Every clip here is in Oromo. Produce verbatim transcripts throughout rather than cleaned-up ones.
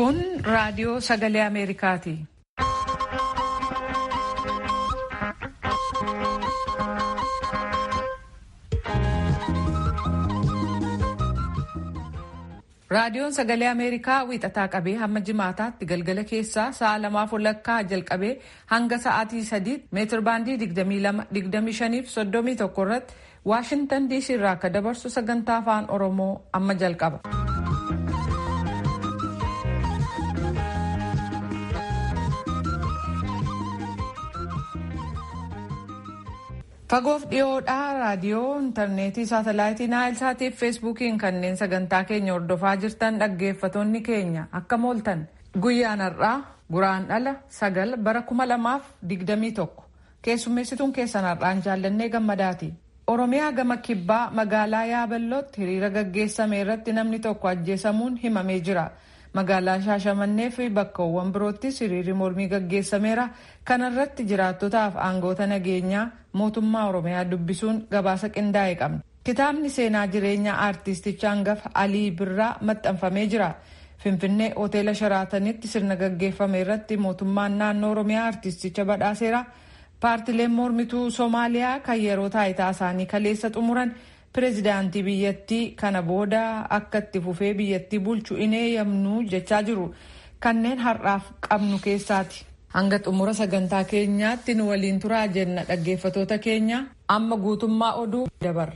Kun raadiyoo sagalee Ameerikaati. Raadiyoon sagalee Ameerikaa wiixataa qabee hamma jimaataatti galgala keessaa sa'a lamaaf walakkaa jalqabee hanga sa'aatii sadiitti meetir baandii digdamii lama digdamii shanii fi soddomii tokko irratti Waashintan diisii irraa akka dabarsu sagantaa afaan Oromoo amma jalqaba. Fagoof dhiyoodhaa raadiyoo, intarneetii, saatalaayitii, naayilsaatii fi feesbuukiin kanneen sagantaa keenya hordofaa jirtan dhaggeeffatoonni keenya akka mooltan guyyaan har'aa guraandhala sagal bara kuma lamaaf digdamii tokko keessummeessituun keessan har'aan jaallannee gammadaati. Oromiyaa gama kibbaa magaalaa Yaaballootti hiriira gaggeessame irratti namni tokko ajjeesamuun himamee jira. Magaalaa Shaashamannee fi bakkawwan biroottis hiriirri mormii gaggeessameera. Kana irratti jiraattotaaf aangoota nageenyaa mootummaa Oromiyaa dubbisuun gabaasa qindaa'e qabna. Kitaabni seenaa jireenyaa aartisticha hangafa Alii Birraa maxxanfamee jira. Finfinnee hoteela Sharaatanitti sirna gaggeeffame irratti mootummaan naannoo Oromiyaa aartisticha badhaaseera. Paartileen mormituu Soomaaliyaa kan yeroo taayitaa isaanii kaleessa xumuran pireezidaantii biyyattii kana booda akka itti fufee biyyattii bulchu in eeyyamnu jechaa jiru. Kanneen har'aaf qabnu keessaati. Hanga xumura sagantaa keenyaatti nu waliin turaa jenna dhaggeeffatoota keenya. Amma guutummaa oduu dabarra.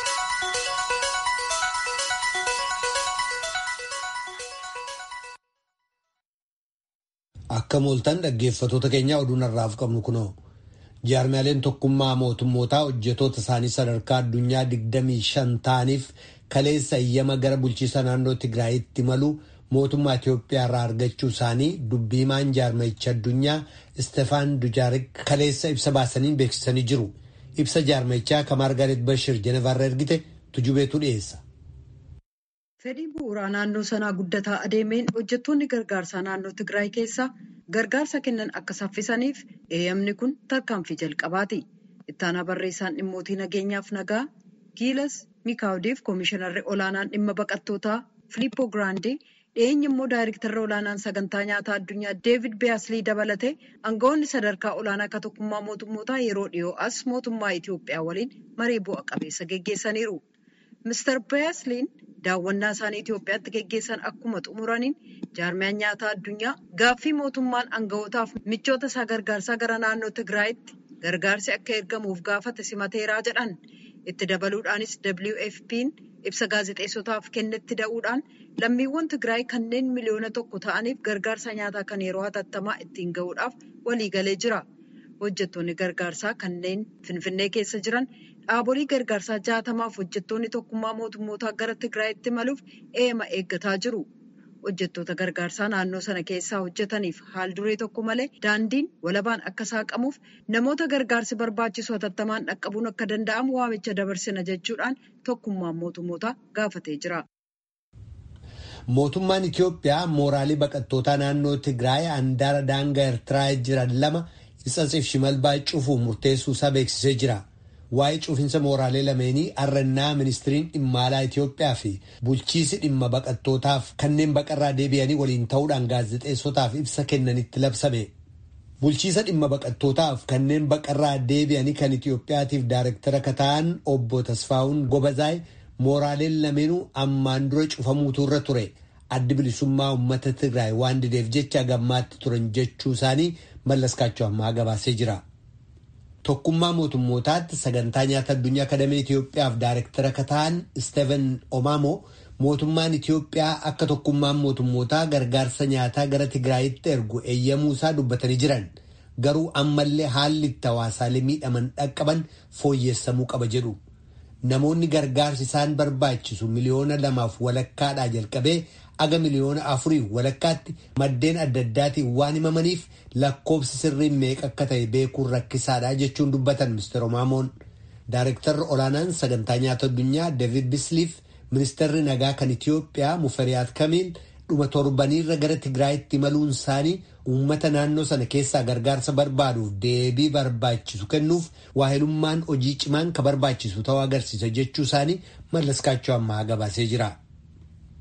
Akka mooltan dhaggeeffatoota keenya oduun har'aaf qabnu kunoo. Jaarmiyaaleen tokkummaa mootummootaa hojjetoota isaanii sadarkaa addunyaa digdamii shan ta'aniif kaleessa eeyyama gara bulchiisa naannoo Tigraayitti malu mootummaa Itoophiyaa irraa argachuu isaanii dubbii himaan jaarmayicha addunyaa Istefaan Dujaarik kaleessa ibsa baasanii beeksisanii jiru. Ibsa jaarmayichaa kan Maargaret Bashir Jenevarra ergite tujubeetu dhiyeessa. Fedhii bu'uuraa naannoo sanaa guddataa adeemeen hojjettoonni gargaarsaa naannoo Tigraay keessaa gargaarsa kennan akka saffisaniif eeyyamni kun tarkaanfii jalqabaati. Ittaanaa barreessaan dhimmootii nageenyaaf nagaa Giilas Mikaawdiif koomishinarri olaanaan dhimma baqattootaa Filiippoo Giraandee dhiyeenya immoo daayirektarri olaanaan sagantaa nyaataa addunyaa Deevid Biyaaslii dabalatee aangawoonni sadarkaa olaanaa akka tokkummaa mootummootaa yeroo dhiyoo as mootummaa Itoophiyaa waliin marii bu'a qabeessa geggeessaniiru. Mister Biyasliin daawwannaa isaanii Itoophiyaatti geggeessan akkuma xumuraniin jaarmiyaan nyaataa addunyaa gaaffii mootummaan aangawootaaf michoota isaa gargaarsaa gara naannoo Tigraayitti gargaarsi akka ergamuuf gaafate simateeraa jedhan. Itti dabaluudhaanis W F P'n ibsa gaazexeessotaaf kennetti da'uudhaan lammiiwwan Tigraay kanneen miliyoona tokko ta'aniif gargaarsa nyaataa kan yeroo hatattamaa ittiin ga'uudhaaf waliigalee jira. Hojjettoonni gargaarsaa kanneen Finfinnee keessa jiran dhaabolee gargaarsaa jaatamaaf hojjettoonni tokkummaa mootummootaa gara Tigraayitti maluuf eeyyama eeggataa jiru. Hojjettoota gargaarsaa naannoo sana keessaa hojjetaniif haal duree tokko malee daandiin walabaan akka saaqamuuf namoota gargaarsi barbaachisu hatattamaan dhaqqabuun akka danda'amu waamicha dabarsina jechuudhaan tokkummaan mootummootaa gaafatee jira. Mootummaan Itoophiyaa mooraalii baqattootaa naannoo Tigraay handaara daangaa Eertiraa jiran lama Itsatsiif Shimalbaa cufuuf murteessuu isaa beeksisee jira. Waa'ee cufinsa mooraalee lameenii arrannaa ministiriin dhimma alaa Itoophiyaa fi bulchiisi dhimma baqattootaaf kanneen baqarraa deebi'anii waliin ta'uudhaan gaazexeessotaaf ibsa kennanitti labsame. Bulchiisa dhimma baqattootaaf kanneen baqarraa deebi'anii kan Itoophiyaatiif daayirektara kan ta'an obbo Tasfaawun Gobazaay mooraaleen lameenuu ammaan dura cufamuutu irra ture. Addi bilisummaa uummata Tigraay waan dideef jecha gammaatti turan jechuu isaanii Mallaskaachoo ammaa gabaasee jira. Tokkummaa mootummootaatti sagantaa nyaata addunyaa kadamee Itoophiyaaf daayirektara kan ta'an Steven Omamo mootummaan Itoophiyaa akka tokkummaan mootummootaa gargaarsa nyaataa gara Tigraayitti ergu eeyyamuu isaa dubbatanii jiran. Garuu ammallee haalli itti hawaasaalee miidhaman dhaqqaban fooyyessamuu qaba jedhu. Namoonni gargaarsi isaan barbaachisu miliyoona lamaaf walakkaadhaa jalqabee aga miliyoona afurii walakkaatti maddeen adda addaatiin waan himamaniif lakkoobsi sirriin meeqa akka ta'e beekuun rakkisaadha jechuun dubbatan Mister Omamoon. Daayirektarri olaanaan sagantaa nyaata addunyaa David Bisliif ministeerri nagaa kan Itoophiyaa Muferiyaat Kamiil dhuma torbaniirra gara Tigraayitti imaluun isaanii uummata naannoo sana keessaa gargaarsa barbaaduuf deebii barbaachisu kennuuf waahilummaan hojii cimaan ka barbaachisu ta'uu agarsiisa jechuu isaanii Mallaskaachoo ammaa gabaasee jira.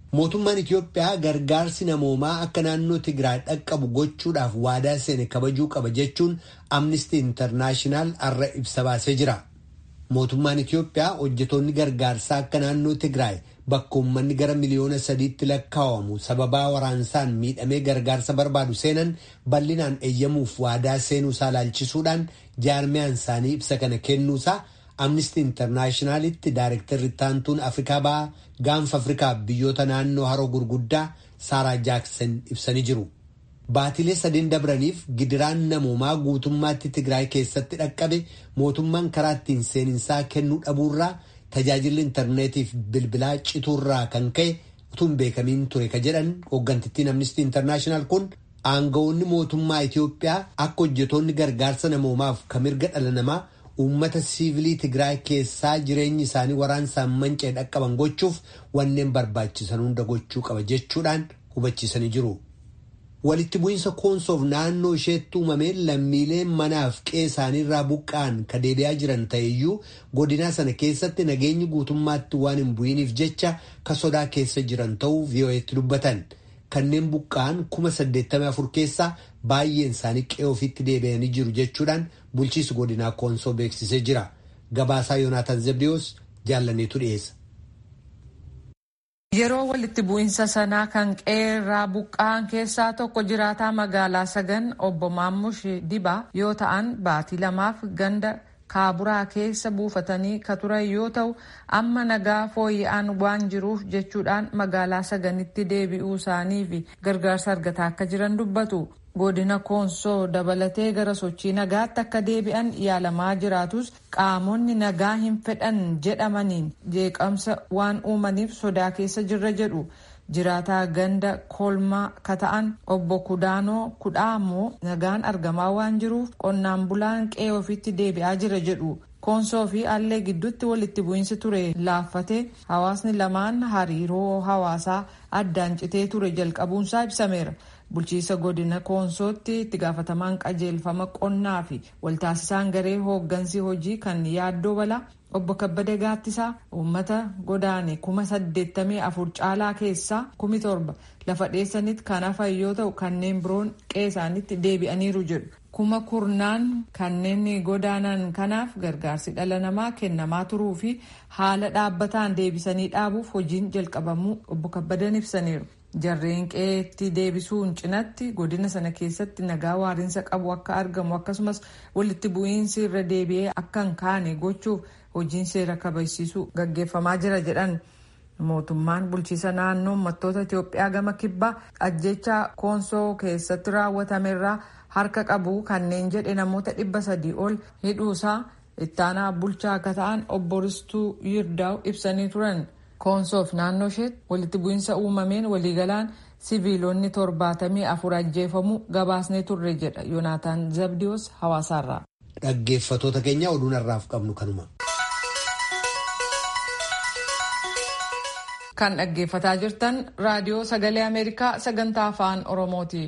Mootummaan Itiyoophiyaa gargaarsi namoomaa akka naannoo Tigraay dhaqqabu gochuudhaaf waadaa seene kabajuu qaba jechuun Amnesty International har'a ibsa baasee jira. Mootummaan Itiyoophiyaa hojjetoonni gargaarsaa akka naannoo Tigraay bakka uummanni gara miliyoona sadiitti lakkaa'amu sababaa waraansaan miidhamee gargaarsa barbaadu seenan bal'inaan eeyyamuuf waadaa seenuusaa ilaalchisuudhaan jaarmiyaan isaanii ibsa kana kennuusaa Amnesty Internationalitti Daayirektarri taantuun Afrikaa Bahaa gaanfa Afrikaa biyyoota naannoo haroo gurguddaa Saaraa Jaaksan ibsanii jiru. Baatilee sadeen dabraniif gidiraan namoomaa guutummaatti Tigraay keessatti dhaqqabe mootummaan karaa ittiin seeninsaa kennuu dhabuurraa tajaajilli intarneetiif bilbilaa cituurraa kan ka'e utuu hin beekamiin ture ka jedhan hooggantittiin Amnesty International kun aangawoonni mootummaa Itiyoophiyaa akka hojjetoonni gargaarsa namoomaaf ka mirga dhala namaa uummata siivilii Tigraay keessaa jireenyi isaanii waraansaan manca'e dhaqqaban gochuuf wanneen barbaachisan hunda gochuu qaba jechuudhaan hubachiisanii jiru. Walitti bu'iinsa koonsoof naannoo isheetti uumameen lammiileen manaaf qe'ee isaaniirraa buqqa'an ka deebi'aa jiran ta'eyyuu godinaa sana keessatti nageenyi guutummaatti waan hin bu'iniif jecha ka sodaa keessa jiran ta'uu V O A'tti dubbatan. Kanneen buqqa'an kuma saddeettamii afur keessaa baay'een isaanii qe'ee ofiitti deebi'anii jiru jechuudhaan bulchiinsi godinaa koonsoo beeksisee jira. Gabaasaa Yoonaataan Zabdiyoos jaallaneetu dhiyeessa. Yeroo walitti bu'iinsa sanaa kan qe'eerraa buqqa'an keessaa tokko jiraataa magaalaa Sagan obbo Maammush Dibaa yoo ta'an baatii lamaaf ganda Kaaburaa keessa buufatanii ka turan yoo ta'u amma nagaa fooyya'aan waan jiruuf jechuudhaan magaalaa Saganitti deebi'uu isaanii fi gargaarsa argataa akka jiran dubbatu. Godina Koonsoo dabalatee gara sochii nagaatti akka deebi'an yaalamaa jiraatus qaamonni nagaa hin fedhan jedhamaniin jeeqamsa waan uumaniif sodaa keessa jirra jedhu. Jiraataa ganda kolmaa ka ta'an obbo Kudaanoo Kudhaamoo nagaan argamaa waan jiruuf qonnaan bulaan qe'ee ofiitti deebi'aa jira jedhu. Koonsoo fi Allee gidduutti walitti bu'iinsi ture laaffatee hawaasni lamaan hariiroo hawaasaa addaan citee ture jalqabuunsaa ibsameera. Bulchiisa godina Koonsootti itti gaafatamaan qajeelfama qonnaa fi waltaasisaan garee hooggansi hojii kan yaaddoo balaa obbo Kabbada Gaattisaa uummata godaane kuma saddeettamii afur caalaa keessaa kumi torba lafa dheessanitti kan hafan yoo ta'u kanneen biroon qe'ee isaaniitti deebi'aniiru jedhu. Kuma kurnaan kanneen godaanan kanaaf gargaarsi dhala namaa kennamaa turuu fi haala dhaabbataan deebisanii dhaabuuf hojiin jalqabamuu obbo Kabbadan ibsaniiru. Jarreen qe'eetti deebisuun cinatti godina sana keessatti nagaa waarinsa qabu akka argamu akkasumas walitti bu'iinsi irra deebi'ee akka hin kaane gochuuf hojiin seera kabachiisuu gaggeeffamaa jira jedhan. Mootummaan bulchiisa naannoo uummattoota Itiyoophiyaa gama kibbaa ajjechaa Koonsoo keessatti raawwatamerraa harka qabu kanneen jedhe namoota dhibba sadii ol hidhuusaa ittaanaa bulchaa akka ta'an obbo Ristuu Yirdaa'u ibsanii turan. Koonsoof naannoo isheetti walitti bu'iinsa uumameen waliigalaan siviilonni torbaatamii afur ajjeefamuu gabaasnee turre jedha Yoonaataan Zabdiyoos hawaasaarraa. Dhaggeeffatoota keenya oduun har'aaf qabnu kanuma. Kan dhaggeeffataa jirtan raadiyoo sagalee Ameerikaa sagantaa afaan Oromooti.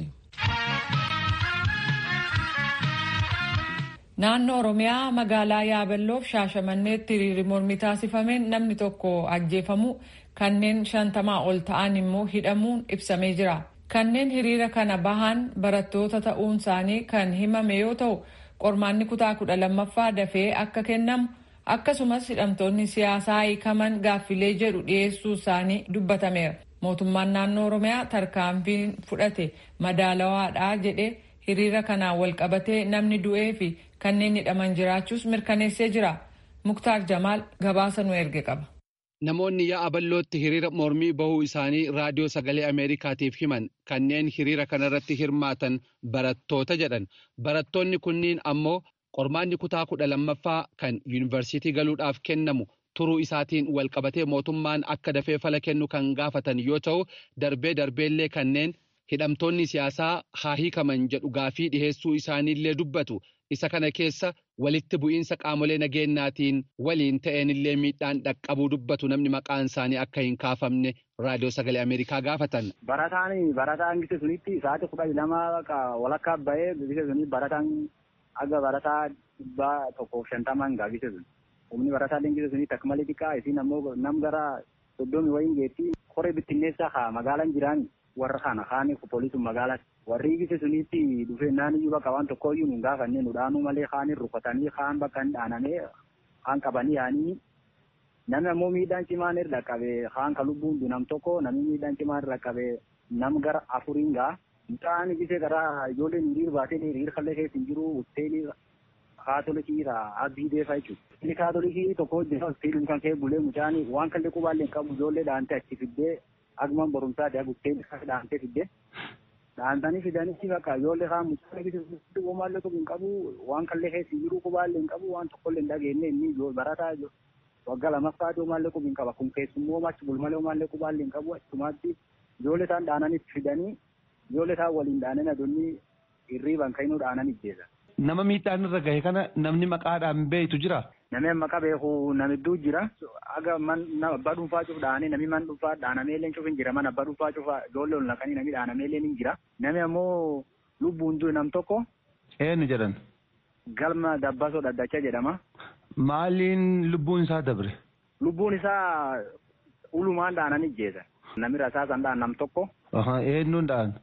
Naannoo Oromiyaa magaalaa Yaabelloof Shaashamanneetti hiriirri mormii taasifameen namni tokko ajjeefamu kanneen shantamaa ol ta'an immoo hidhamuun ibsamee jira. Kanneen hiriira kana bahan barattoota ta'uun isaanii kan himame yoo ta'u qormaanni kutaa kudha lammaffaa dafee akka kennamu akkasumas hidhamtoonni siyaasaa hiikaman gaaffilee jedhu dhiyeessuu isaanii dubbatameera. Mootummaan naannoo Oromiyaa tarkaanfiin fudhate madaalawaadha jedhee hiriira kanaan walqabatee namni du'ee fi kanneen hidhaman jiraachuus mirkaneessee jira. Muktaar Jamaal gabaasa nu erge qaba. Namoonni Yaabellootti hiriira mormii bahuu isaanii raadiyoo sagalee Ameerikaatiif himan kanneen hiriira kanarratti hirmaatan barattoota jedhan. Barattoonni kunniin ammoo qormaanni kutaa kudha lammaffaa kan yuunivarsiitii galuudhaaf kennamu turuu isaatiin walqabatee mootummaan akka dafee fala kennu kan gaafatan yoo ta'u darbee darbeellee kanneen hidhamtoonni siyaasaa haa hiikaman jedhu gaafii dhiheessuu isaaniillee dubbatu. Isa kana keessa walitti bu'iinsa qaamolee nageenyaatiin waliin ta'eenillee miidhaan dhaqqabuu dubbatu namni maqaan isaanii akka hin kaafamne raadiyoo sagalee Ameerikaa gaafatan. Barataan barataan gise sunitti sa'aatii kudha lama walakkaa bahee gise suni barataan aga barataa dhibbaa tokkoof shantamaan gaagise sun. Humni barataa gise suni takka malee xiqqaa isin ammoo nam gara soddomi wayiin geetti koree bittinneessaa haa magaalaan jiraan warra kana kaanii pooliisuun magaalaa warri gise sunitti dhufee naanniyyuu bakka waan tokko iyyuu nu gaafannee nu dhaanuu malee kaanii rukkatanii kaan bakka hin dhaanamee kaan qabanii yaanii namni ammoo miidhaan cimaan irra qabee kaan ka lubbuun nam tokko namni miidhaan cimaan irra qabee nam gara afuriin gaa mucaan gise gara ijoolleen hiriir baatee hiriir kallee keessa hin jiru hoteelii kaatolikiidha abdii deefa jechuudha. Inni kaatolikii tokko hojjeta hoteeliin kan kee bulee mucaan waan kallee qubaallee hin qabu ijoollee dhaantee achi fiddee agman barumsaa dee hoteelii dhaantee fiddee dhaantanii fidanii bakka ijoollee kaan mucaan gise qubaallee tokko hin qabu waan kallee keessa hin jiru qubaallee hin qabu waan tokkollee hin dhageenye inni barataa waggaa lammaffaa maallee qubi hin qaba kun keessummoo machi bulmalee maallee qubaallee hin qabu achumaatti ijoollee isaan dhaananitti fidanii ijoollee isaan waliin dhaanan aduunni hirriiban kan inni dhaanan ijjeessa. Nama miidhaan irra gahe kana namni maqaadhaan beektu jira. Namni maqaa beeku namidduu jira. Aga man abbaa dhuunfaa cuuf dhaanee namni man dhuunfaa dhaanamee illee cuuf hin jira man abbaa dhuunfaa cuuf ijoollee ol naqanii namni dhaanamee illee hin jira. Namni ammoo lubbuun du'e nam tokko. Eenyu jedhan? Galma Dabbasoo Daddachaa jedhama. Maaliin lubbuun isaa dabre? Lubbuun isaa ulumaan dhaanan ijjeessa. Namni rasaasan dhaan nam tokko. Eenyuun dhaan?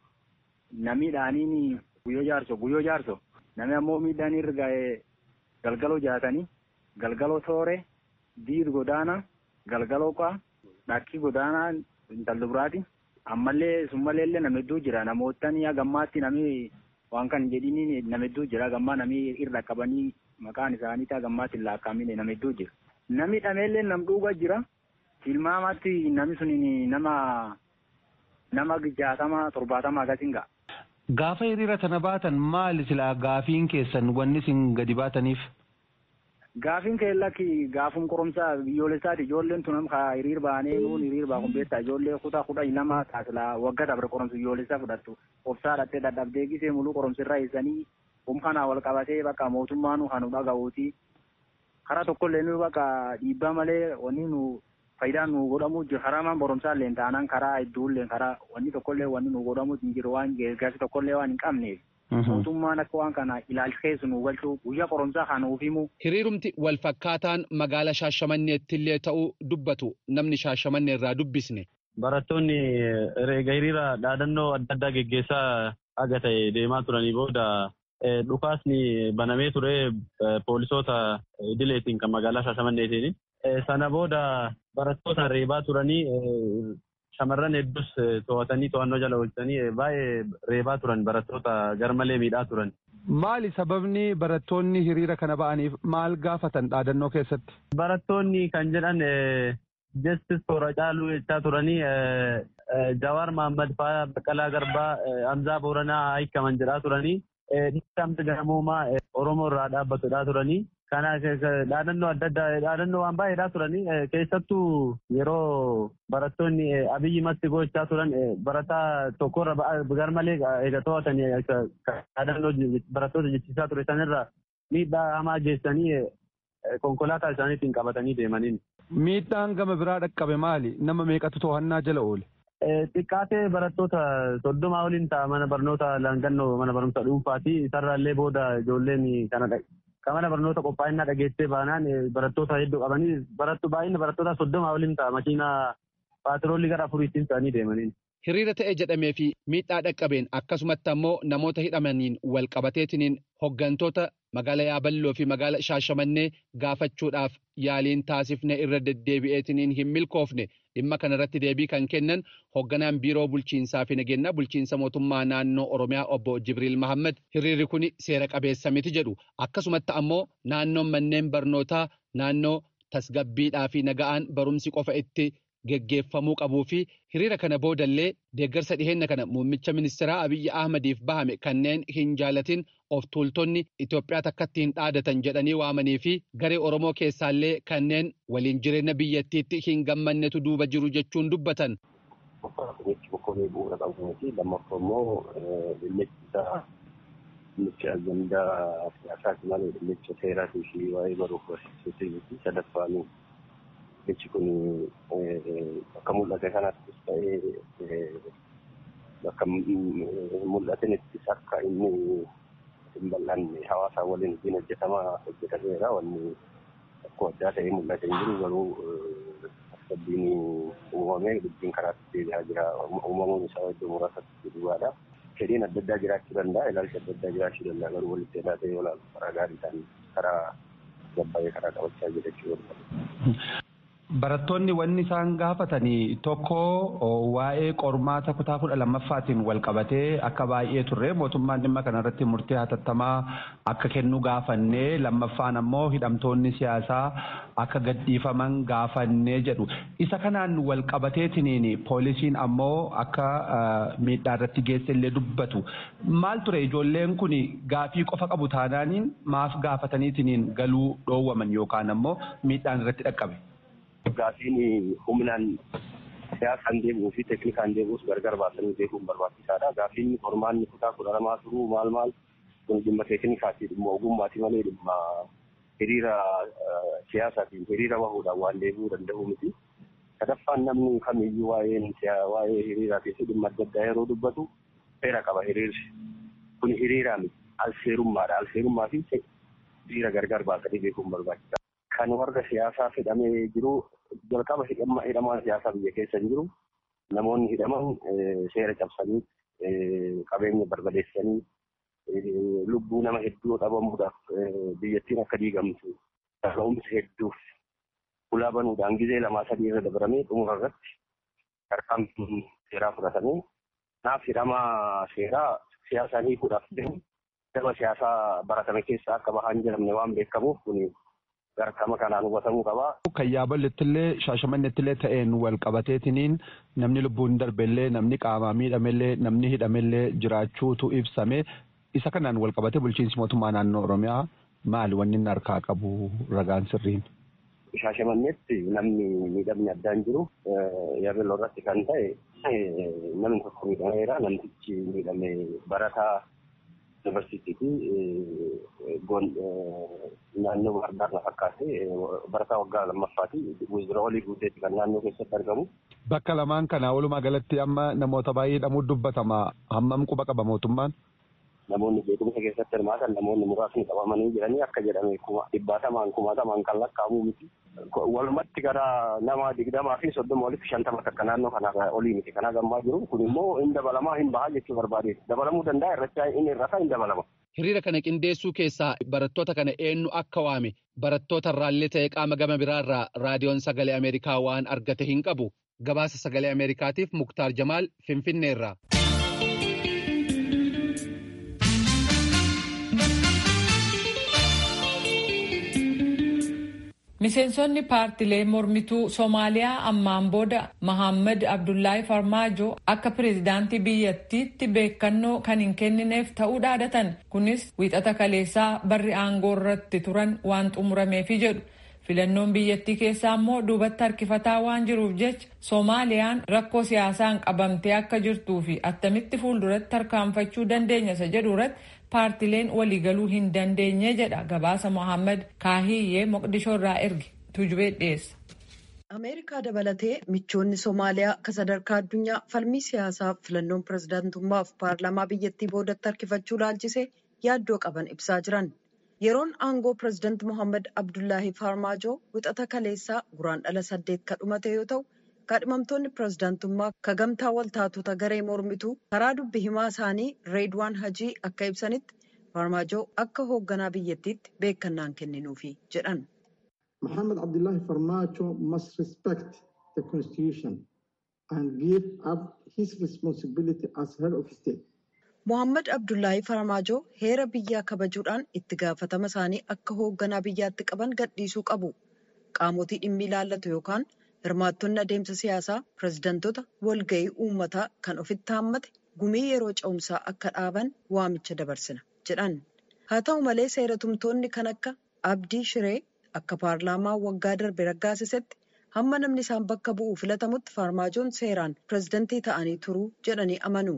Namni dhaaniin guyyoo jaarso guyyoo jaarso. Namni ammoo miidhaan irra ga'ee galgaloo jaatanii galgaloo toore diir godaana galgaloo qaa dhakkii godaanaa intalli biraati. Ammallee summallee illee nama hedduu jira namootni gammaatti namni waan kan jedhini nama hedduu jira gammaa namni irra qabanii maqaan isaanii taa gammaatti hin laakkaamine nama hedduu jira. Namni dhameellee nam dhuuga jira. Tilmaamatti namni sun nama nama jaatama torbaatama akkasiin ga'a. Gaafa hiriira kana baatan maali silaa gaafiin keessan wanni isin gadi baataniif? Gaafiin kee lakki gaafuun qoromsaa biyyoolessaati ijoolleen tunam kaa hiriir baanee nuun hiriir baa kun beektaa ijoollee kutaa kudha lama taasila waggaa dabre qoromsa biyyoolessaa fudhattu obsaa dhattee dadhabdee gisee muluu qoromsirraa eessanii humnaa wal qabatee bakka mootummaan kan nu dhaga'uuti. Karaa tokkollee nu bakka dhiibbaa malee wanni nu faayidaan nu godhamu jira karaa maan boromsaallee taanaan karaa hedduullee karaa wanni tokkollee wanni nu godhamu hin jiru waan geesgaasi tokkollee waan hin qabneef. Mootummaan akka waan kana ilaalcheessu nu galchuu guyyaa qoromsaa kan nuuf himu. Hiriirumti wal fakkaataan magaalaa Shaashamanneetti illee ta'uu dubbatu namni Shaashamannee irraa dubbisne. Barattoonni reega hiriira dhaadannoo adda addaa geggeessaa aga ta'e deemaa turanii booda dhukaasni banamee ture poolisoota idileetiin kan magaalaa Shaashamanneetiin. Sana booda barattoota reebaa turanii shamarran hedduus to'atanii to'annoo jala oolchanii baay'ee reebaa turan barattoota garmalee miidhaa turan. Maali sababni barattoonni hiriira kana ba'aniif maal gaafatan dhaadannoo keessatti? Barattoonni kan jedhan Justice Toora Caaluu jechaa turanii Jawaar Mahammad fa'aa Baqqalaa Garbaa Hamzaa Booranaa hiikaman jedhaa turanii dhiibbamti gamoomaa Oromoo irraa dhaabbatudhaa turanii. Kana dhaadannoo adda addaa dhaadannoo waan baay'eedhaa turanii keessattuu yeroo barattoonni abiyyi matti gochaa turan barataa tokkorra garmalee eega to'atanii dhaadannoo barattoota jechisaa ture sanirra miidhaa hamaa geessanii konkolaataa isaaniitiin qabatanii deemaniin. Miidhaan gama biraa dhaqqabe maali? Nama meeqatu to'annaa jala oole? Xiqqaatee barattoota soddomaa waliin ta'a mana barnoota laangannoo mana barumsa dhuunfaati. Isarraallee booda ijoolleen kana Kamana barnoota qophaa'inaa dhageessee baanaan barattoota hedduu qabanii barattu baay'inni barattoota soddoma waliin ta'a makiinaa paatiroolii gara afuriitiin ta'anii deemaniin. Hiriira ta'e jedhamee fi miidhaa dhaqqabeen akkasumatti ammoo namoota hidhamaniin wal qabateetiniin hoggantoota magaalaa Yaaballoo fi magaalaa Shaashamannee gaafachuudhaaf yaaliin taasifne irra deddeebi'eetiniin hin milkoofne dhimma kanarratti deebii kan kennan hogganaan biiroo bulchiinsaa fi nageenyaa bulchiinsa mootummaa naannoo Oromiyaa obbo Jibriil Mahammad hiriirri kun seera qabeessa miti jedhu akkasumatti ammoo naannoon manneen barnootaa naannoo tasgabbiidhaa fi naga'aan barumsi qofa itti geggeeffamuu qabuu fi hiriira kana boodallee deeggarsa dhiheenya kana muummicha ministeeraa Abiyyi Ahmadiif bahame kanneen hin jaalatin of tuultonni Itoophiyaa takkatti hin dhaadatan jedhanii waamanii fi garee Oromoo keessaallee kanneen waliin jireenya biyyattiitti hin gammannetu duuba jiru jechuun dubbatan. Dhimmicha ajandaa siyaasaati malee dhimmicha seeraatii fi waa'ee baruuf barsiisuutii sadaffaanii. Dhimmichi kun akka mul'ate kanattis ta'ee bakka mul'atinittis akka inni hin bal'anne hawaasaa waliin ittiin hojjetamaa hojjetameera wanni akkuma addaa ta'ee mul'ate hin jiru garuu tasgabbiin uumamee dubbiin karaatti deebi'aa jira. Uumamuun isaa iddoo muraasatti duwwaadha. Fedhiin adda addaa jiraachuu danda'a, ilaalcha adda addaa jiraachuu danda'a. Garuu walitti hidhaa ta'ee olaanaa karaa gaarii ta'an karaa gabbaa'ee karaa qabachaa jira jechuudha. Barattoonni wanni isaan gaafatanii tokko waa'ee qormaata kutaa kudha lammaffaatiin wal qabatee akka baay'ee turre mootummaan dhimma kanarratti murtee hatattamaa akka kennu gaafannee lammaffaan ammoo hidhamtoonni siyaasaa akka gadhiifaman gaafannee jedhu. Isa kanaan wal qabateetiniin poolisiin ammoo akka miidhaa irratti geesse illee dubbatu. Maal ture ijoolleen kun gaafii qofa qabu taanaaniin maaf gaafataniitiniin galuu dhoowwaman yookaan ammoo miidhaan irratti dhaqqabe? Gaafiin humnaan siyaasaan deemuu fi teeknikaan deemuus gargar baasanii beekuun barbaachisaadha. Gaafiin qormaanni kutaa kudha lamaa turuu maal maal kun dhimma teeknikaatii dhimma ogummaati malee dhimma hiriira siyaasaatiin hiriira bahuudhaan waan deemuu danda'u miti. Sadaffaan namni kamiyyuu waa'een waa'ee hiriiraatii fi dhimma adda addaa yeroo dubbatu seera qaba hiriirri. Kun hiriiraa miti. Alseerummaadha. Alseerummaa fi hiriira gargar baasanii beekuun barbaachisaadha. Kan warra siyaasaa hidhamee jiru jalqaba hidhamaa siyaasaa biyya keessa jiru namoonni hidhaman seera cabsanii qabeenya barbadeessanii lubbuu nama hedduu dhabamuudhaaf biyyattiin akka diigamtu ga'umsa hedduuf ulaa banuudhaan gizee lamaa sadii irra dabaramee xumura irratti tarkaanfii seeraa fudhatamee naaf hidhamaa seeraa siyaasaan hiikuudhaaf deemu daba siyaasaa baratame keessa akka bahaan jedhamne waan beekamuuf kuni garkama kanaan hubatamuu qaba. Kan yaaballettillee shaashamannettillee ta'een wal qabateetiniin namni lubbuun darbellee namni qaamaa miidhamellee namni hidhamellee jiraachuutu ibsame. Isa kanaan wal qabatee bulchiinsi mootummaa naannoo Oromiyaa maali wanni inni harkaa qabu ragaan sirriin? Shaashamannetti namni miidhamni addaan jiru yaabelloo irratti kan ta'e namni tokko miidhameera. Namtichi miidhame barataa yuunivarsiitiiti naannoo Baardaar na fakkaate barataa waggaa lammaffaati wizira olii guuteetti kan naannoo keessatti argamu. Bakka lamaan kana walumaa galatti amma namoota baay'ee hidhamuu dubbatama. Hammam quba qaba mootummaan? Namoonni beekumsa keessatti hirmaatan namoonni muraasni qabamanii jiranii akka jedhame dhibbaatamaan kumaatamaan kan lakkaa'amu miti. Walumatti gara nama digdamaa fi soddoma walitti shantama takka naannoo kanarra olii miti kanaa gammaa jiru. Kun immoo hin dabalamaa hin bahaa jechuu barbaade. Dabalamuu danda'a irratti inni irrataa hin dabalama. Hiriira kana qindeessuu keessaa barattoota kana eenyu akka waame barattoota irraallee ta'ee qaama gama biraarraa raadiyoon sagalee Ameerikaa waan argate hin qabu. Gabaasa sagalee Ameerikaatiif Muktaar Jamaal Finfinneerraa. Miseensonni paartilee mormituu Soomaaliyaa ammaan booda Mohaammed Abdullaahi Farmaajo akka pireezidaantii biyyattiitti beekannoo kan hin kennineef ta'uu dhaadatan. Kunis wiixata kaleessaa barri aangoo irratti turan waan xumurameefi jedhu. Filannoon biyyattii keessaa immoo duubatti harkifataa waan jiruuf jecha Soomaaliyaan rakkoo siyaasaan qabamtee akka jirtuu fi attamitti fuulduratti tarkaanfachuu dandeenya isa jedhu irratti paartileen waliigaluu hin dandeenye jedha gabaasa Mohaammed Kaahiyyee Moqdishoo irraa erge tujubee dhiyeessa. Ameerikaa dabalatee michoonni Soomaaliyaa akka sadarkaa addunyaa falmii siyaasaa filannoon pireezidaantummaaf paarlaamaa biyyattii boodatti harkifachuu laalchisee yaaddoo qaban ibsaa jiran. Yeroon aangoo pireezidaanti Mohaammed Abdullaahi Farmaajoo wixata kaleessaa guraandhala saddeet kan dhumate yoo ta'u, kaadhimamtoonni pireezidaantummaa ka gamtaa waltaatota garee mormituu karaa dubbi himaa isaanii Reedwaan Hajii akka ibsanitti Farmaajoo akka hoogganaa biyyattiitti beekannaan kenninuufi jedhan. Mohaammed Abdullaahi Farmaajoo must respect the constitution and give up his responsibility as head of state. Mohaammed Abdullaahi Farmaajoo heera biyyaa kabajuudhaan itti gaafatama isaanii akka hoogganaa biyyaatti qaban gadhiisuu qabu. Qaamotii dhimmi ilaallatu yookaan hirmaattonni adeemsa siyaasaa pireezidantoota walga'ii uummataa kan ofitti haammate gumii yeroo ce'umsaa akka dhaaban waamicha dabarsina jedhan. Haa ta'u malee seera tumtoonni kan akka Abdii Shiree akka paarlaamaa waggaa darbe raggaasisetti hamma namni isaan bakka bu'uu filatamutti Farmaajoon seeraan pireezidantii ta'anii turuu jedhanii amanu.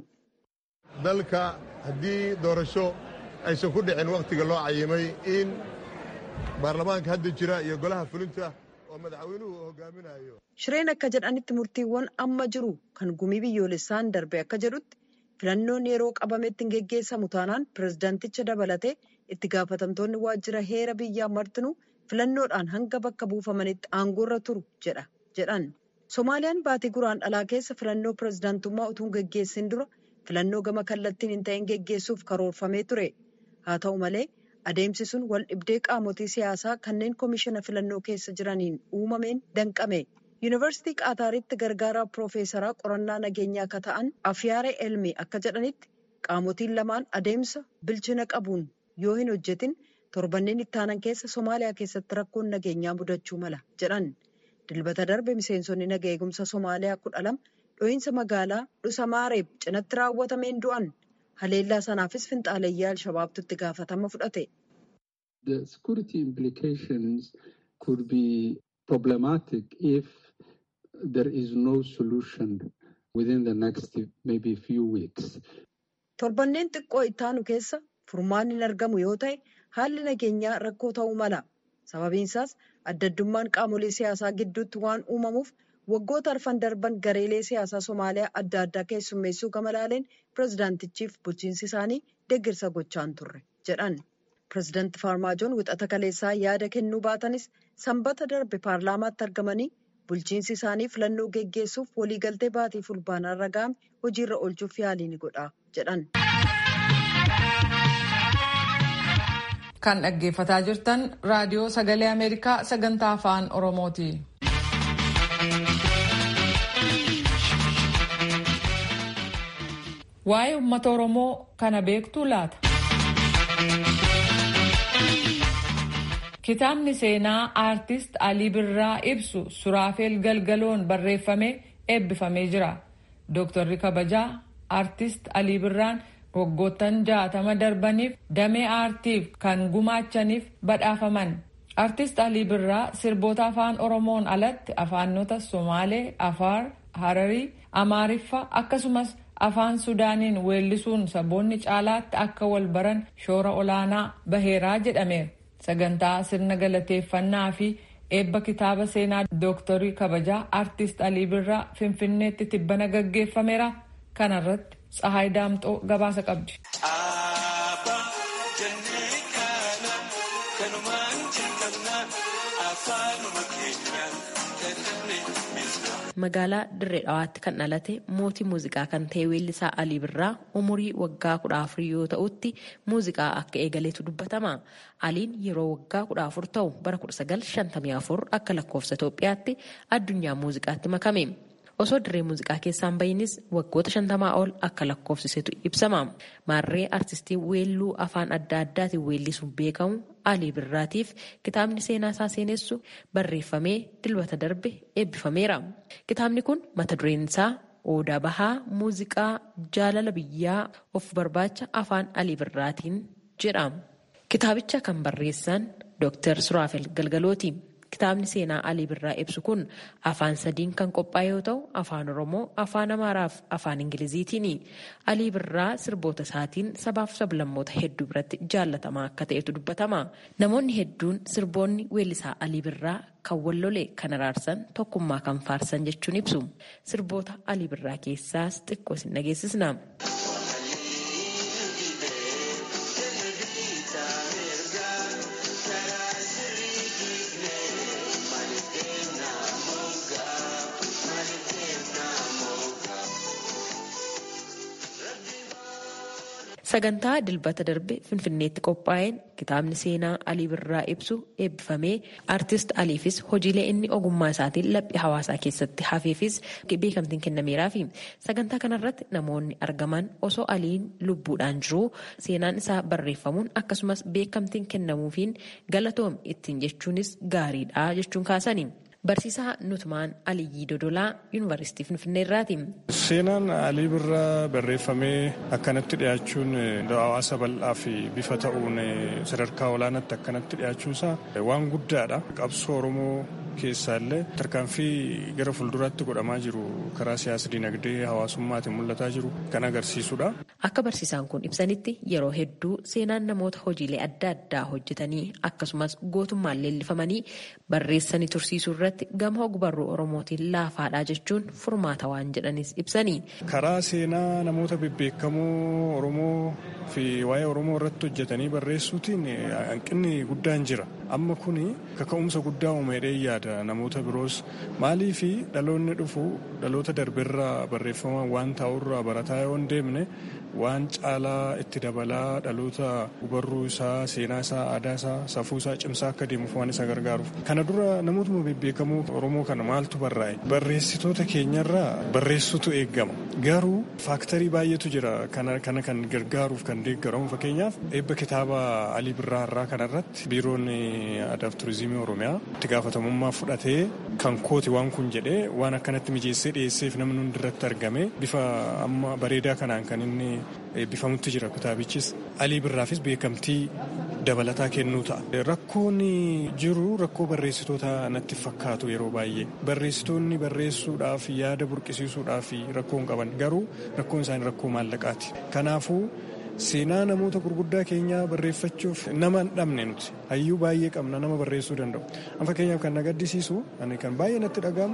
dalka haddii doorasho aysan ku dhicin waqtiga loo cayimay in baarlamaanka hadda jira iyo golaha fulinta oo madaxweynuhu hogaaminayo. Shireen akka jedhanitti murtiiwwan amma jiru kan gumii biyyoolessaan darbe akka jedhutti filannoon yeroo qabametti hin geggeessamu taanaan pireezidaanticha dabalatee itti gaafatamtoonni waajjira heera biyyaa martinuu filannoodhaan hanga bakka buufamanitti aangoorra turu jedha jedhan. Somaaliyaan baatii guraandhalaa keessa filannoo pirezidaantummaa utuu geggeessin dura filannoo gama kallattiin hin ta'in geggeessuuf karoorfamee ture. Haa ta'u malee adeemsi sun wal dhibdee qaamotii siyaasaa kanneen koomishina filannoo keessa jiraniin uumameen danqame. Yuunivarsiitii Qaataaritti gargaaraa piroofeesaraa qorannaa nageenyaa akka ta'an Afyaaree Elmi akka jedhanitti qaamotiin lamaan adeemsa bilchina qabuun yoo hin hojjetin torbanneen ittaanan keessa Somaaliyaa keessatti rakkoon nageenyaa mudachuu mala jedhan. Dilbata darbe miseensonni naga eegumsa Somaaliyaa kudha lama dho'iinsa magaalaa Dhusamaareeb cinatti raawwatameen du'an. Haleellaa sanaafis finxaaleeyyii Alshabaabtu itti gaafatama fudhate. The security implications could be problematic if there is no solution within the next maybe few weeks. Torbanneen xiqqoo ittaanu keessa furmaanni hin argamu yoo ta'e haalli nageenyaa rakkoo ta'uu mala. Sababiin isaas adda addummaan qaamolee siyaasaa gidduutti waan uumamuuf waggoota arfan darban gareelee siyaasaa Somaaliyaa adda addaa keessummeessuu gama laaleen pirezidaantichiif bulchiinsi isaanii deeggarsa gochaan turre jedhan. Pirezidaanti Faarmaajoon wixata kaleessaa yaada kennuu baatanis sanbata darbe paarlaamaatti argamanii bulchiinsi isaanii filannoo geggeessuuf waliigaltee baatii fulbaanaa raga'ame hojiirra oolchuuf yaalii ni godha jedhan. Kan dhaggeeffataa jirtan raadiyoo sagalee Ameerikaa sagantaa afaan Oromooti. Waa'ee uummata Oromoo kana beektuu laata? Kitaabni seenaa aartist Alii Birraa ibsu Suraafeel Galgaloon barreeffamee eebbifamee jira. Dooktarri kabajaa aartist Alii Birraan waggoottan jaatama darbaniif damee aartiif kan gumaachaniif badhaafaman. Aartist Alii Birraa sirboota afaan Oromoon alatti afaanota Somaalee, Afaar, Hararii, Amaariffa akkasumas afaan Sudaaniin weellisuun saboonni caalaatti akka wal baran shoora olaanaa baheeraa jedhameera. Sagantaa sirna galateeffannaa fi eebba kitaaba seenaa dooktarii kabajaa aartist Alii Birraa Finfinneetti tibbana gaggeeffameera. Kanarratti Tsahaay Daamxoo gabaasa qabdi. Magaalaa Dirree Dhawaatti kan dhalate mootii muuziqaa kan ta'e weellisaa Alii Birraa umurii waggaa kudha afurii yoo ta'utti muuziqaa akka eegaleetu dubbatama. Aliin yeroo waggaa kudha afur ta'u bara kudha sagal shantamii afur akka lakkoofsa Itoophiyaatti addunyaa muuziqaatti makame. Osoo dirree muuziqaa keessaan bahinis waggoota shantamaa ol akka lakkoofsisetu ibsama. Maarree artistii weelluu afaan adda addaatiin weellisuun beekamu Alii Birraatiif kitaabni seenaa isaa seenessu barreeffamee dilbata darbe eebbifameera. Kitaabni kun mata dureen isaa Odaa Bahaa Muuziqaa Jaalala Biyyaa of Barbaacha afaan Alii Birraatiin jedha. Kitaabicha kan barreessan Dooktar Suraafeel Galgalooti. Kitaabni seenaa Alii Birraa ibsu kun afaan sadiin kan qophaa'e yoo ta'u, afaan Oromoo, afaan Amaaraa fi afaan Ingiliziitiini. Alii Birraa sirboota isaatiin sabaaf sablammoota hedduu biratti jaallatamaa akka ta'etu dubbatama. Namoonni hedduun sirboonni weellisaa Alii Birraa kan wallole kan araarsan tokkummaa kan faarsan jechuun ibsu. Sirboota Alii Birraa keessaas xiqqoo isin dhageessisna. Sagantaa dilbata darbe Finfinneetti qophaa'een kitaabni seenaa Alii Birraa ibsu eebbifamee aartist Aliifis hojiilee inni ogummaa isaatiin laphee hawaasaa keessatti hafeefis beekamtiin kennameeraa fi sagantaa kanarratti namoonni argaman osoo Aliin lubbuudhaan jiruu seenaan isaa barreeffamuun akkasumas beekamtiin kennamuufiin galatoom ittiin jechuunis gaariidha jechuun kaasani. Barsiisaa Nutmaan Aliyyii Dodolaa Yuunivarsiitii Finfinnee irraati. Seenaan Alii Birraa barreeffamee akkanatti dhiyaachuun hawaasa bal'aa fi bifa ta'uun sadarkaa olaanaatti akkanatti dhiyaachuunsaa waan guddaadha. Qabsoo Oromoo keessaallee tarkaanfii gara fuulduraatti godhamaa jiru karaa siyaasa dinagdee hawaasummaatiin mul'ataa jiru kan agarsiisudha. Akka barsiisaan kun ibsanitti yeroo hedduu seenaan namoota hojiilee adda addaa hojjetanii akkasumas gootummaan leellifamanii barreessanii tursiisuu irratti gama ogbarruu Oromootiin laafaadha jechuun furmaata waan jedhanis ibsanii. Karaa seenaa namoota bebbeekamoo Oromoo fi waa'ee Oromoo irratti hojjetanii barreessuutiin hanqinni guddaan jira. amma kuni kaka'umsa guddaa uumedhee yaada namoota biroos maalii fi dhaloonni dhufu dhaloota darbeerraa barreeffama waan taa'urraa barataa yoo hin deemne waan caalaa itti dabalaa dhaloota hubarruu isaa seenaa isaa aadaa isaa safuu isaa cimsaa akka deemuuf waan isa gargaaruuf kana dura namootuma bebbeekamoo Oromoo kana maaltu barraa'e barreessitoota keenyarraa barreessutu eeggama garuu faaktarii baay'eetu jira kana kana kan gargaaruuf kan deeggaramu fakkeenyaaf eebba kitaaba Alii Birraa irraa kanarratti biiroon aadaa fi turizimii Oromiyaa itti gaafatamummaa fudhatee kan kooti waan kun jedhee waan akkanatti mijeessee dhiyeesseef namni hundi irratti argame bifa amma bareedaa kanaan kan inni eebbifamutti jira kitaabichis Alii Birraafis beekamtii dabalataa kennuu ta'a. Rakkoon jiru rakkoo barreessitoota natti fakkaatu yeroo baay'ee barreessitoonni barreessuudhaaf yaada burqisiisuudhaaf rakkoo hin qaban garuu rakkoon isaanii rakkoo maallaqaati. Kanaafuu seenaa namoota gurguddaa keenyaa barreeffachuuf nama hin dhabne nuti hayyuu baay'ee qabna nama barreessuu danda'u. An fakkeenyaaf kan na gaddisiisu ani kan baay'ee natti dhagahamu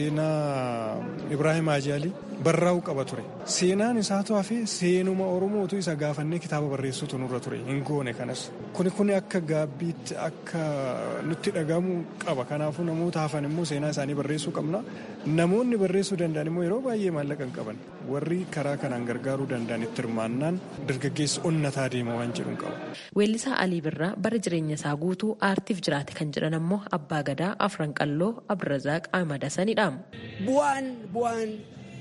seenaa Ibraahim Ajaalii barraa'uu qaba ture. Seenaan isaatu hafe seenuma Oromootu isa gaafannee kitaaba barreessuutu nurra ture hin goone kanas. Kuni kuni akka gaabbiitti akka nutti dhagahamu qaba. Kanaafuu namoota hafan immoo seenaa isaanii barreessuu qabna. Namoonni barreessuu danda'an immoo yeroo baay'ee maallaqa hin qaban. Warri karaa kanaan gargaaruu danda'an itti hirmaannaan dargaggeessa onnataa deema waan jedhu qaba. Weellisaa Alii Birraa bara jireenya isaa guutuu aartiif jiraate kan jedhan ammoo Abbaa Gadaa Afran Qalloo Abdurrazaaq Ahmad Hasanidha. Bu'aan bu'aan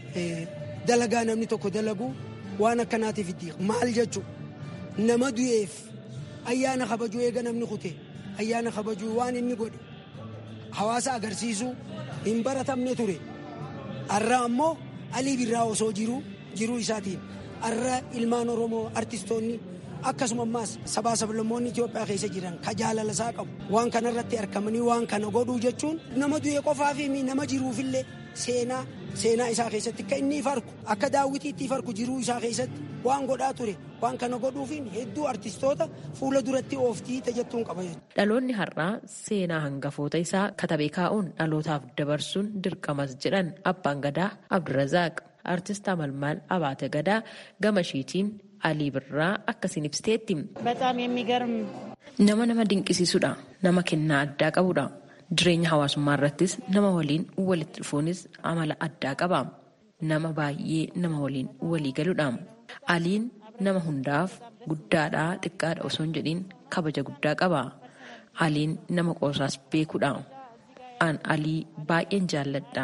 dalagaa namni tokko dalagu waan akkanaatiif itti maal jechu nama du'eef ayyaana kabajuu eega namni kute ayyaana kabajuu waan inni godhe hawaasa agarsiisuu hin baratamne ture. Arraa ammoo Alii Birraa osoo jiru jiruu isaatiin arra ilmaan Oromoo artistoonni akkasuma ammaas sabaa sablammoonni Itoophiyaa keessa jiran ka jaalala isaa qabu waan kanarratti argamanii waan kana godhuu jechuun nama du'e qofaa fi nama jiruufillee seenaa seenaa isaa keessatti akka inni farku akka daawwitiitti farku jiruu isaa keessatti waan godhaa ture waan kana godhuufiin hedduu artistoota fuula duratti ooftii tajattuun qaba. Dhaloonni har'aa seenaa hangafoota isaa katabee kaa'uun dhalootaaf dabarsuun dirqamas jedhan Abbaan Gadaa Abdurrazaaq. Artist Amalmaal Abaate Gadaa gama ishiitiin Alii Birraa akkasiin ibsiteetti. Bataam የሚገርም nama nama dinqisiisudha. Nama kennaa addaa qabudha. Jireenya hawaasummaa irrattis nama waliin walitti dhufuunis amala addaa qaba. Nama baay'ee nama waliin walii galudha. Aliin nama hundaaf guddaadhaa xiqqaadha osoo hin jedhiin kabaja guddaa qaba. Aliin nama qoosaas beekudha. An Alii baay'een jaalladha.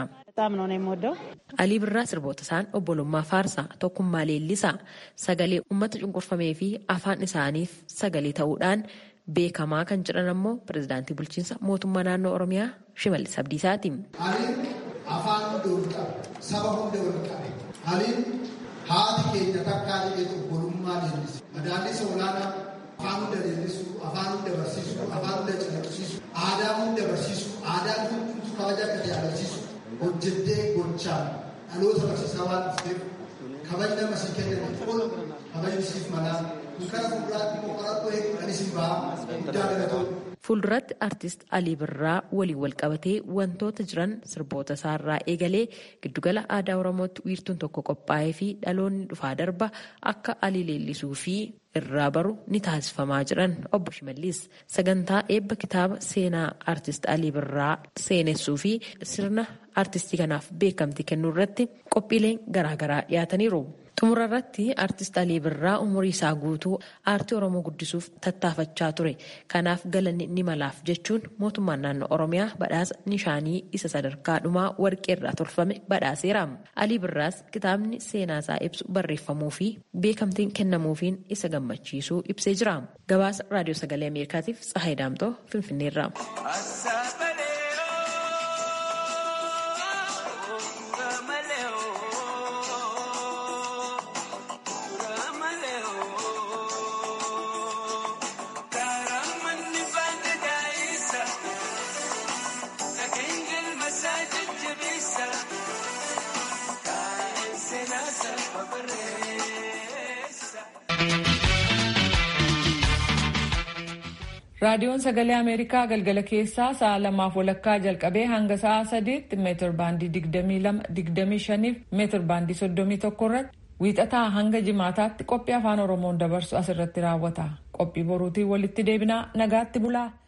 Alii Birraa sirboota isaan obbolummaa faarsaa tokkummaa leellisaa sagalee uummata cunqurfamee fi afaan isaaniif sagalee ta'uudhaan beekamaa kan jedhan ammoo pirezidaantii bulchiinsa mootummaa naannoo Oromiyaa Shimallis Abdiisaati. Aliin afaan hunda wal qabe saba hunda wal qabe Aliin haati keenya takkaa jedhee obbolummaa leellisa madaalisa olaanaa afaan hunda leellisuu afaan hunda barsiisuu afaan hunda calaqqisiisuu aadaa hunda barsiisuu aadaa hundumtu kabaja akka ta'e agarsiisu. Hojjettee gochaan dhaloota barsiisaa waan dhufteef kabajni nama sii kenname ol kabajni siif malaa karaa fuulduraatti immoo qoratoo eeguudhaan isin ba'a guddaa galatoon. Fuulduratti artist Alii Birraa waliin wal qabatee wantoota jiran sirboota isaarraa eegalee giddugala aadaa Oromootti wiirtuun tokko qophaa'ee fi dhaloonni dhufaa darba akka Alii leellisuu fi irraa baru ni taasifamaa jiran obbo Shimallis sagantaa eebba kitaaba seenaa artist Alii Birraa seenessuu fi sirna artistii kanaaf beekamtii kennuu irratti qophiileen garaagaraa dhiyaataniiru. Xumura irratti artist Alii Birraa umurii isaa guutuu aartii Oromoo guddisuuf tattaafachaa ture. Kanaaf galanni ni malaaf jechuun mootummaan naannoo Oromiyaa badhaasa nishaanii isa sadarkaa dhumaa warqee irraa tolfame badhaaseera. Alii Birraas kitaabni seenaa isaa ibsu barreeffamuu fi beekamtiin kennamuufiin isa gammachiisuu ibsee jira. Gabaasa Raadiyoo Sagalee Ameerikaatiif Tsahaay Daamtoo Finfinneerraa. Raadiyoon Sagalee Ameerikaa galgala keessaa sa'a lamaaf walakkaa jalqabee hanga sa'a sadiitti meetir baandii digdamii lama digdamii shaniif meetir baandii soddomii tokko irratti wiixataa hanga jimaataatti qophii afaan Oromoon dabarsu asirratti raawwata. Qophii boruutiin walitti deebinaa nagaatti bulaa.